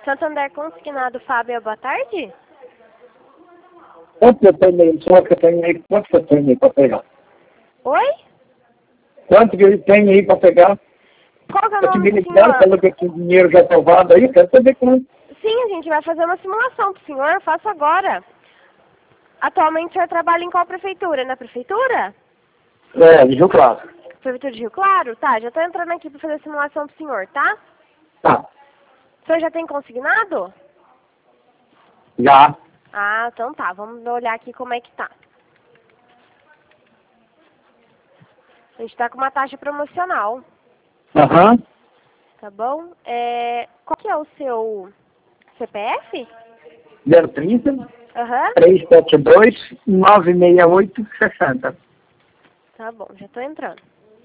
Santander Consignado Fábio, boa tarde. Quanto eu tenho aí? Só que eu tenho aí? Quanto que eu tenho aí para pegar? Oi? Quanto que ele tem aí para pegar? Qual que é o Eu te nome do ligaram, senhor? falou que eu tinha dinheiro já aprovado aí, quero saber quanto. Sim, a gente vai fazer uma simulação pro senhor, eu faço agora. Atualmente o senhor trabalha em qual prefeitura? Na prefeitura? É, de Rio Claro. Prefeitura de Rio Claro? Tá, já tô entrando aqui pra fazer a simulação pro senhor, tá? Tá, O senhor já tem consignado? já. Ah, então tá, vamos olhar aqui como é que tá. A gente tá com uma taxa promocional, Aham. tá bom? Qual que é o seu CPF? 030 Aham. 372 968 60. Tá bom, já tô entrando.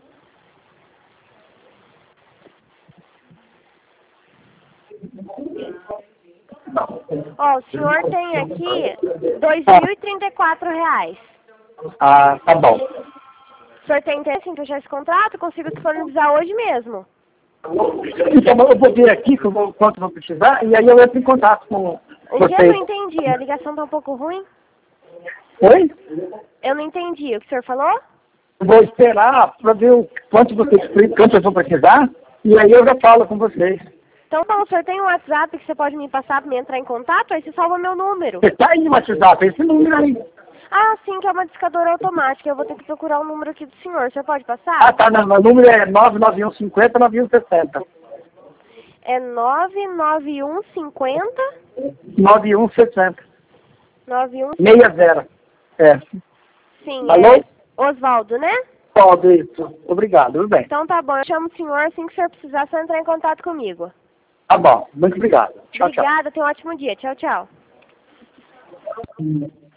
Ó, o senhor tem aqui R$ 2.034. Ah, tá bom. O senhor tem interesse em fechar esse contrato? Eu consigo disponibilizar hoje mesmo. Então eu vou ver aqui quanto eu vou precisar e aí eu entro em contato com O que? Eu vocês. não entendi. A ligação tá um pouco ruim. Oi? Eu não entendi. O que o senhor falou? Eu vou esperar para ver o quanto vocês, quanto eu vou precisar e aí eu já falo com vocês. Então, bom, o senhor tem um WhatsApp que você pode me passar para me entrar em contato? Aí você salva meu número. Você está aí no WhatsApp, esse número aí. Ah, sim, que é uma discadora automática. Eu vou ter que procurar o número aqui do senhor. O senhor pode Ah, passar? tá, não, meu número é 99150 9160. É 99150 9160. 91. 60. É. Sim, Alô? é Osvaldo, né? Pode isso. Obrigado, tudo bem. Então tá bom, eu chamo o senhor assim que o senhor precisar, só entrar em contato comigo. Tá bom, muito obrigado. Tchau, tchau. Obrigada, tenha um ótimo dia. Tchau, tchau.